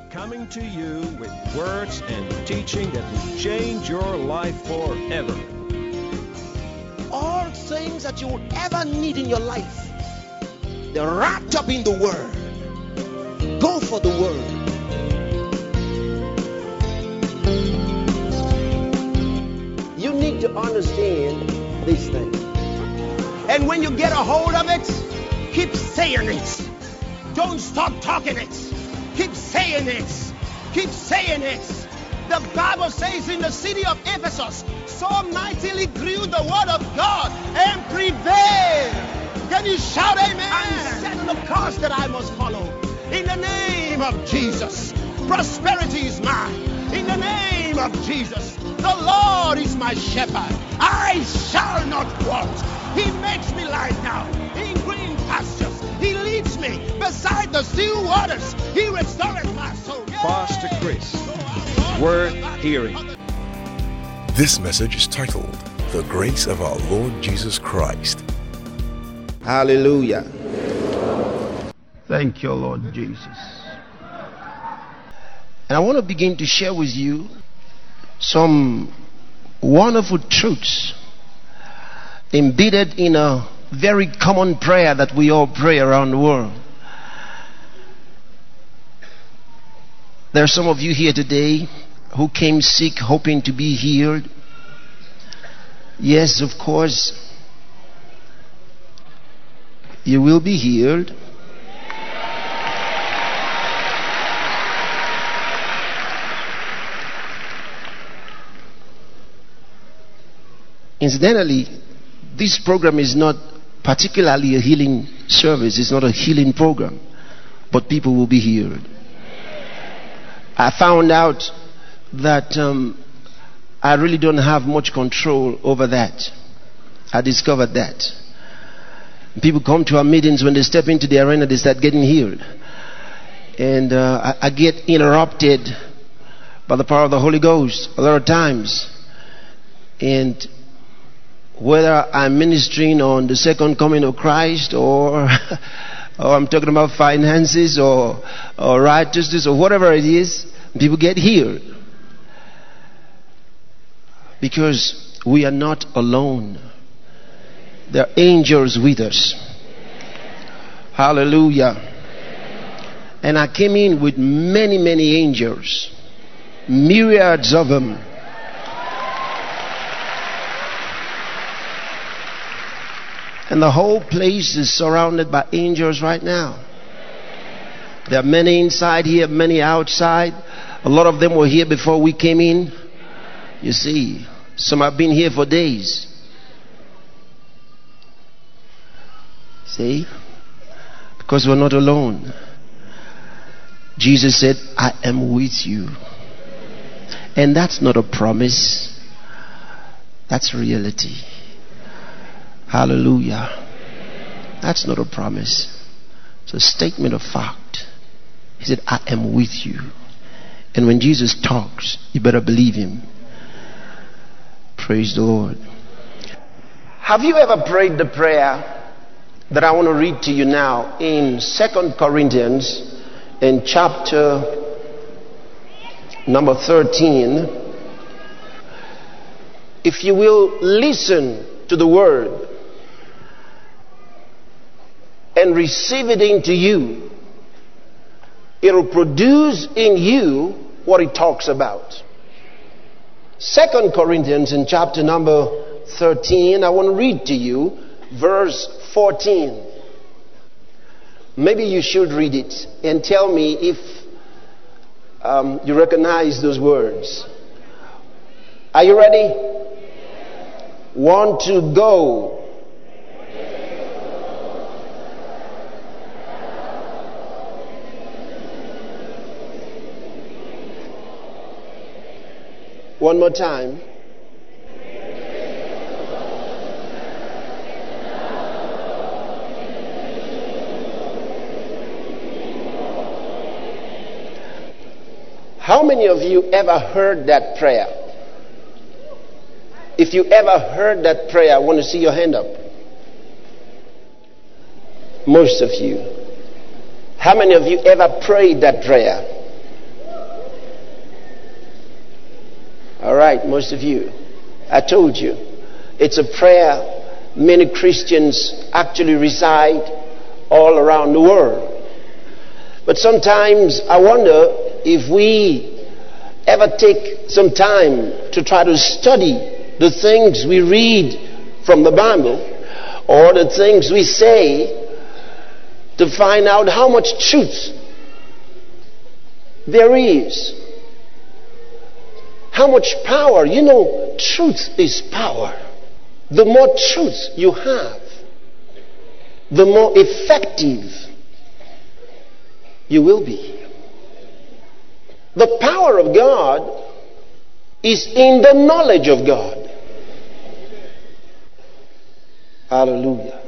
coming to you with words and teaching that will change your life forever. All things that you will ever need in your life, they're wrapped up in the Word. Go for the Word. You need to understand this thing. And when you get a hold of it, keep saying it. Don't stop talking it. Keep saying it. Keep saying it. The Bible says in the city of Ephesus, so mightily grew the word of God and prevailed. Can you shout amen? And set the course that I must follow. In the name of Jesus, prosperity is mine. In the name of Jesus, the Lord is my shepherd. I shall not want. He makes me lie down in green pastures. He leads me beside the still waters. He restores my soul. Pastor Chris, worth hearing. This message is titled, The Grace of Our Lord Jesus Christ. Hallelujah. Thank you, Lord Jesus. And I want to begin to share with you some wonderful truths embedded in a very common prayer that we all pray around the world. There are some of you here today who came sick hoping to be healed. Yes, of course, you will be healed. Incidentally, this program is not particularly a healing service. It's not a healing program, but people will be healed. I found out that I really don't have much control over that. I discovered that. People come to our meetings, when they step into the arena, they start getting healed. And I get interrupted by the power of the Holy Ghost a lot of times. And whether I'm ministering on the second coming of Christ or I'm talking about finances or righteousness or whatever it is, people get healed. Because we are not alone. There are angels with us. Hallelujah. And I came in with many, many angels. Myriads of them. And the whole place is surrounded by angels right now. There are many inside here, many outside. A lot of them were here before we came in. You see, some have been here for days. See? Because we're not alone. Jesus said, I am with you. And that's not a promise. That's reality. Hallelujah. That's not a promise. It's a statement of fact. He said, I am with you. And when Jesus talks, you better believe him. Praise the Lord. Have you ever prayed the prayer that I want to read to you now in 2 Corinthians in chapter number 13? If you will listen to the word and receive it into you, it will produce in you what it talks about. 2 Corinthians in chapter number 13, I want to read to you verse 14. Maybe you should read it and tell me if you recognize those words. Are you ready? 1, 2, go. One more time. How many of you ever heard that prayer? If you ever heard that prayer, I want to see your hand up. Most of you. How many of you ever prayed that prayer? All right, most of you. I told you. It's a prayer many Christians actually reside all around the world. But sometimes I wonder if we ever take some time to try to study the things we read from the Bible or the things we say to find out how much truth there is. How much power. You know, truth is power. The more truth you have, the more effective you will be. The power of God is in the knowledge of God. Hallelujah.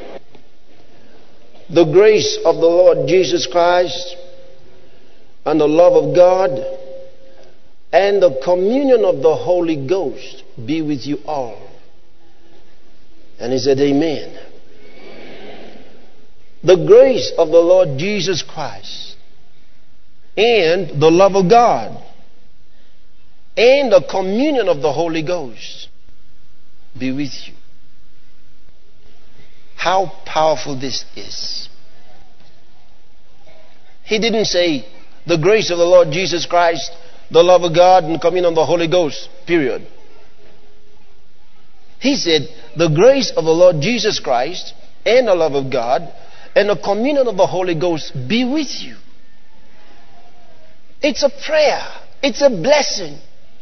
The grace of the Lord Jesus Christ and the love of God and the communion of the Holy Ghost be with you all. And he said, amen. The grace of the Lord Jesus Christ and the love of God and the communion of the Holy Ghost be with you. How powerful this is. He didn't say the grace of the Lord Jesus Christ, the love of God, and the communion of the Holy Ghost, period. He said the grace of the Lord Jesus Christ and the love of God and the communion of the Holy Ghost be with you. It's a prayer. It's a blessing.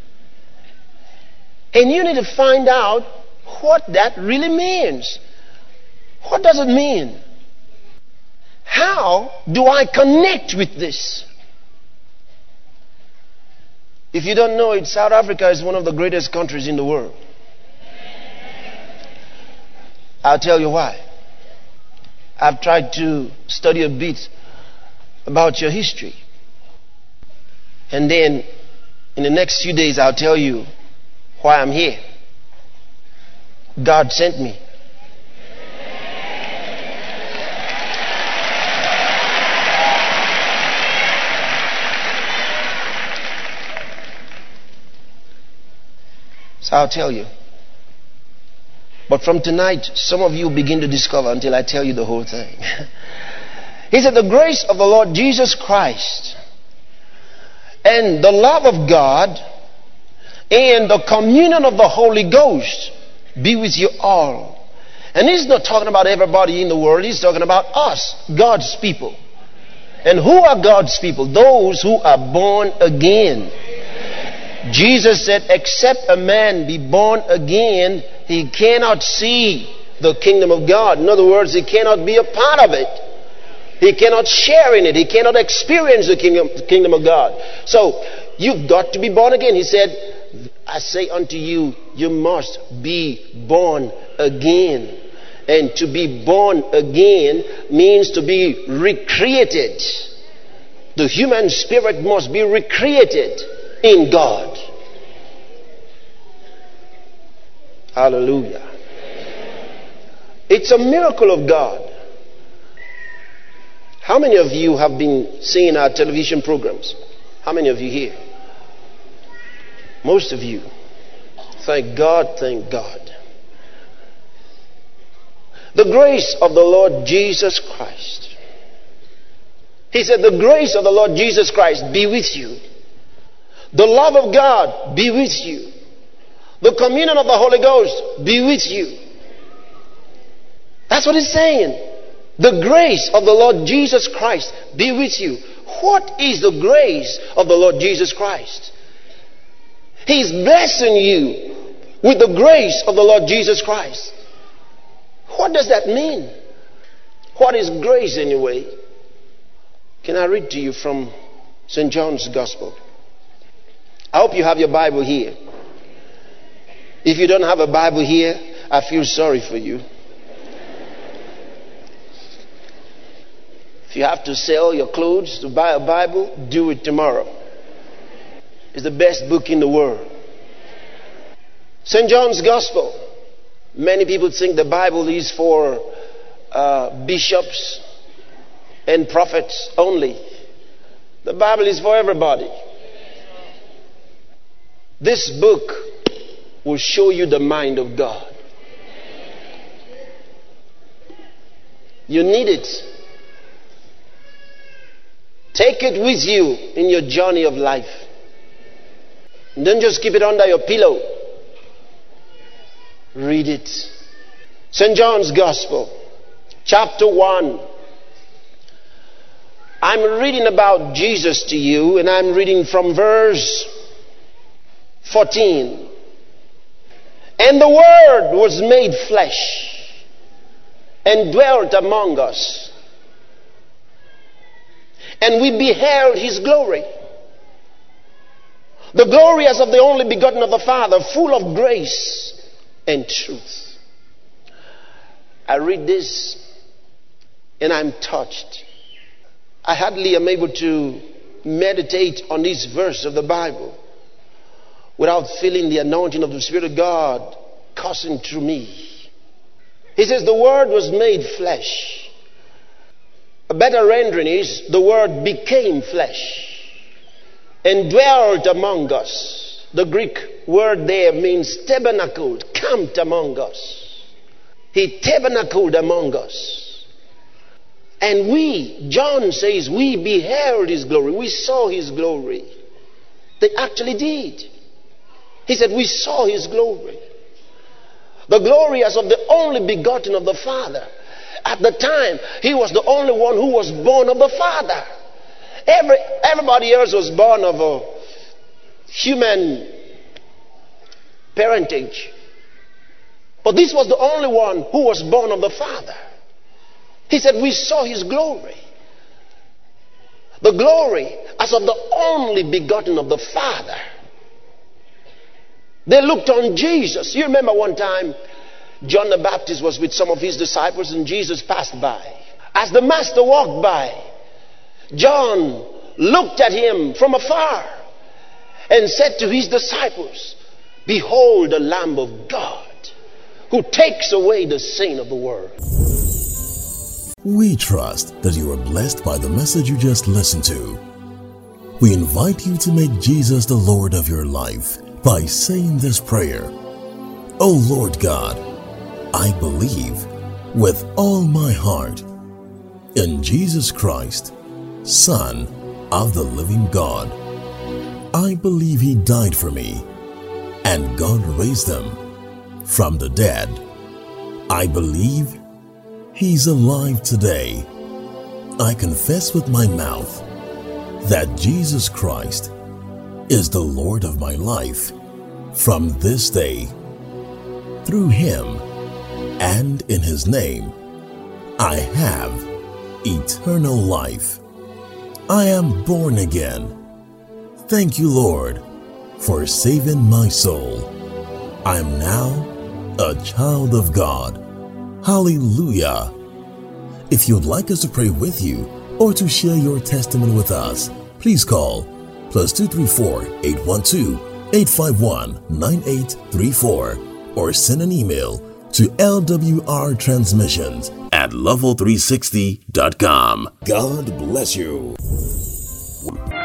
And you need to find out what that really means. What does it mean? How do I connect with this? If you don't know it, South Africa is one of the greatest countries in the world. I'll tell you why. I've tried to study a bit about your history. And then in the next few days I'll tell you why I'm here. God sent me. So I'll tell you. But from tonight, some of you begin to discover until I tell you the whole thing. He said, the grace of the Lord Jesus Christ and the love of God and the communion of the Holy Ghost be with you all. And he's not talking about everybody in the world. He's talking about us, God's people. And who are God's people? Those who are born again. Jesus said, except a man be born again, he cannot see the kingdom of God. In other words, he cannot be a part of it. He cannot share in it. He cannot experience the kingdom of God. So, you've got to be born again. He said, I say unto you, you must be born again. And to be born again means to be recreated. The human spirit must be recreated in God. Hallelujah. It's a miracle of God. How many of you have been seeing our television programs? How many of you here? Most of you. Thank God, thank God. The grace of the Lord Jesus Christ. He said, the grace of the Lord Jesus Christ be with you. The love of God be with you. The communion of the Holy Ghost be with you. That's what he's saying. The grace of the Lord Jesus Christ be with you. What is the grace of the Lord Jesus Christ? He's blessing you with the grace of the Lord Jesus Christ. What does that mean? What is grace anyway? Can I read to you from St. John's Gospel? I hope you have your Bible here. If you don't have a Bible here, I feel sorry for you. If you have to sell your clothes to buy a Bible, do it tomorrow. It's the best book in the world. St. John's Gospel. Many people think the Bible is for bishops and prophets only. The Bible is for everybody. This book will show you the mind of God. You need it. Take it with you in your journey of life. Don't just keep it under your pillow. Read it. St. John's Gospel, chapter 1. I'm reading about Jesus to you, and I'm reading from verse 14. And the Word was made flesh and dwelt among us. And we beheld his glory. The glory as of the only begotten of the Father, full of grace and truth. I read this and I'm touched. I hardly am able to meditate on this verse of the Bible without feeling the anointing of the Spirit of God coursing through me. He says the Word was made flesh. A better rendering is the Word became flesh and dwelt among us. The Greek word there means tabernacled, camped among us. He tabernacled among us. And we, John says, we beheld his glory. We saw his glory. They actually did. He said, we saw his glory. The glory as of the only begotten of the Father. At the time, he was the only one who was born of the Father. Everybody else was born of a human parentage. But this was the only one who was born of the Father. He said, we saw his glory. The glory as of the only begotten of the Father. They looked on Jesus. You remember one time, John the Baptist was with some of his disciples and Jesus passed by. As the Master walked by, John looked at him from afar and said to his disciples, behold the Lamb of God who takes away the sin of the world. We trust that you are blessed by the message you just listened to. We invite you to make Jesus the Lord of your life by saying this prayer. O Lord God, I believe with all my heart in Jesus Christ, Son of the living God. I believe he died for me and God raised him from the dead. I believe he's alive today. I confess with my mouth that Jesus Christ is the Lord of my life from this day. Through him and in his name, I have eternal life. I am born again. Thank you, Lord, for saving my soul. I am now a child of God. Hallelujah. If you'd like us to pray with you or to share your testimony with us, please call +234 812 851 9834 or send an email to lwrtransmissions@level360.com. God bless you.